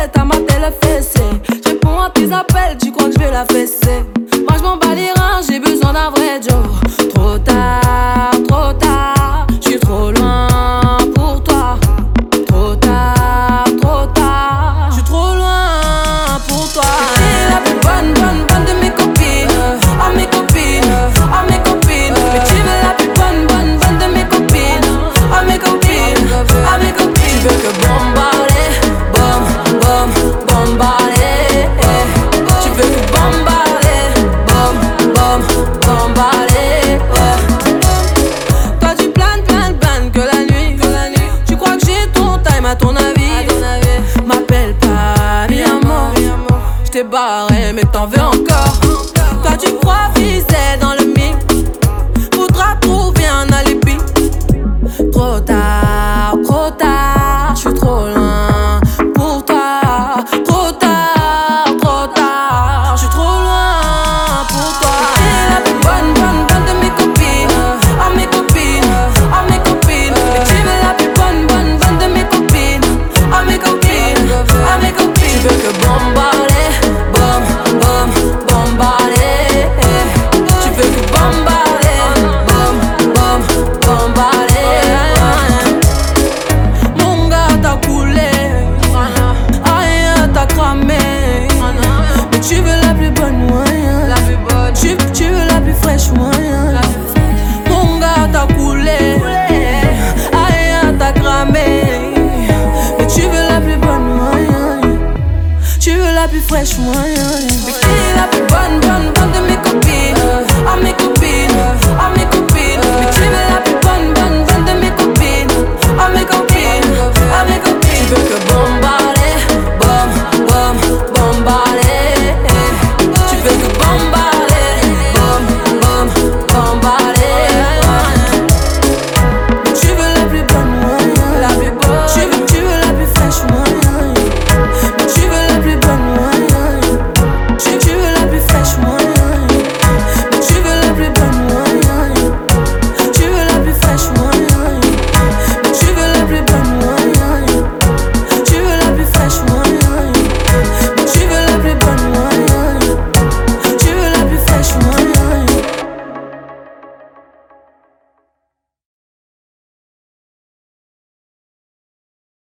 t'as maté le fessé. Je réponds à tes appels, tu crois que je vais la fesser. Moi je m'en bats les reins, j'ai besoin d'un vrai Joe. Trop tard, je suis trop loin pour toi. Trop tard, je suis trop loin pour toi. T'es la plus bonne de mes copines. À mes copines, à mes copines. Mais tu veux la plus bonne de mes copines. À mes copines, à mes copines. Tu veux que bombarder, bombarder. Tu veux que bombarder, bombarder. Toi tu planes que la nuit. Tu crois que j'ai ton time à ton avis. M'appelle pas mi amor. J't'ai barré mais t'en veux encore. Toi tu crois viser dans le mix. Faudra trouver un alibi. Trop tard, je suis trop loin pour toi. Trop tard, je suis trop loin pour toi. T'es la plus bonne de mes copines. À mes copines, à mes copines. Mais tu veux la plus bonne de mes copines. À mes copines, à mes copines. Tu veux que bombarder, bombarder. Tu veux que bombarder, bombarder. Mon gars t'as coulé, aïe t'as cramé. Mais tu veux la plus bonne, moyen. Tu veux la plus fraîche, moyen. Mon gars t'as coulé, aïe t'as cramé. Mais tu veux la plus bonne, moyen. Tu veux la plus fraîche, moyen. Mais qui est la plus bonne de mes copines. À mes copines, à mes copines.